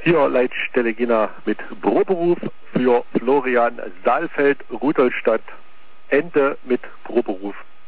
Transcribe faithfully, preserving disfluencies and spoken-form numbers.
Hier Leitstelle Gina mit Proberuf für Florian Saalfeld, Rudolstadt, Ende mit Proberuf.